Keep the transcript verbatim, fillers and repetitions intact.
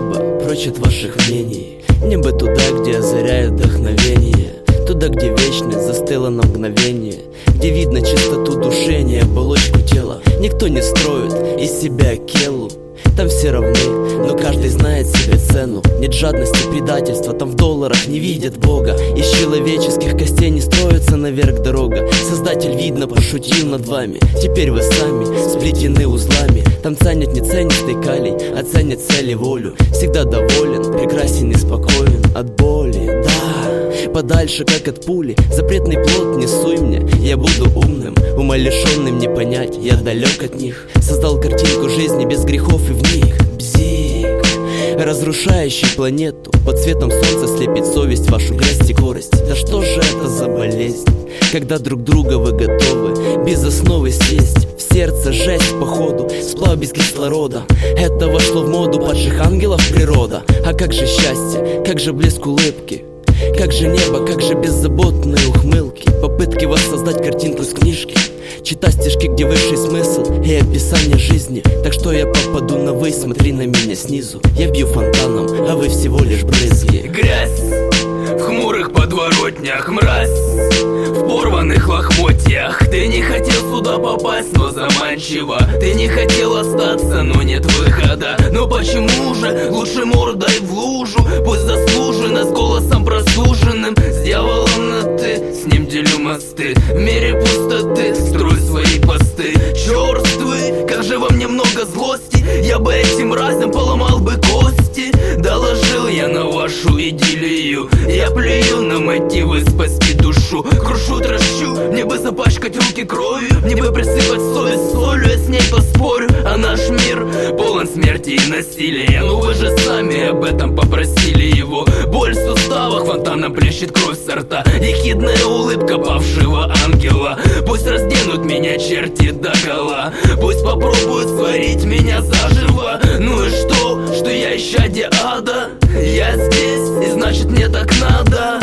небо прочь от ваших мнений. Небо туда, где озаряет вдохновение, туда, где вечность застыла на мгновение, где видно чистоту души, не оболочку тела. Никто не строит из себя келу, там все равны, но каждый знает себе цену. Нет жадности, предательства, там в долларах не видят Бога. Из человеческих костей не строится наверх дорога. Создатель, видно, пошутил над вами. Теперь вы сами сплетены узлами. Там ценят не ценистый калий, а ценят цель и волю. Всегда доволен, прекрасен и спокоен от боли, да, подальше как от пули. Запретный плод не суй мне, я буду умным, умалишенным не понять, я далек от них. Создал картинку жизни без грехов и в них бзик, разрушающий планету. Под светом солнца слепит совесть вашу грязь и горесть. Да что же это за болезнь, когда друг друга вы готовы без основы съесть? В сердце жесть походу, сплав без кислорода. Это вошло в моду падших ангелов природа. А как же счастье, как же блеск улыбки, как же небо, как же беззаботные ухмылки. Попытки воссоздать картинку с книжки, читать стишки, где высший смысл и описание жизни. Так что я попаду на вы, смотри на меня снизу. Я бью фонтаном, а вы всего лишь брызги. Грязь в хмурых подворотнях, мразь в порванных лохмотьях. Ты не хотел сюда попасть, но заманчиво. Ты не хотел остаться, но нет выхода. Но почему же лучше мордой в лужу? Пусть заслуженно, с голосом просуженным. С дьяволом на ты, с ним делю мосты. В мире пустоты, строй свои посты. Черствый, как же во мне много злости. Я бы этим мразям поломал бы кости. Доложил я на вашу идиллию. Я плюю на мотивы спасти душу. Крушу, тращу, мне бы запачкать руки кровью, мне бы присыпать совесть солью, я с ней поспорю. А наш мир полон смерти и насилия. Ну вы же сами об этом попросили его. Боль в суставах, фонтаном плещет кровь со рта. Ехидная улыбка павшего ангела. Пусть разденут меня черти догола, пусть попробуют сварить меня заживо. Ну и что, что я исчадие ада? Я здесь, и значит мне так надо.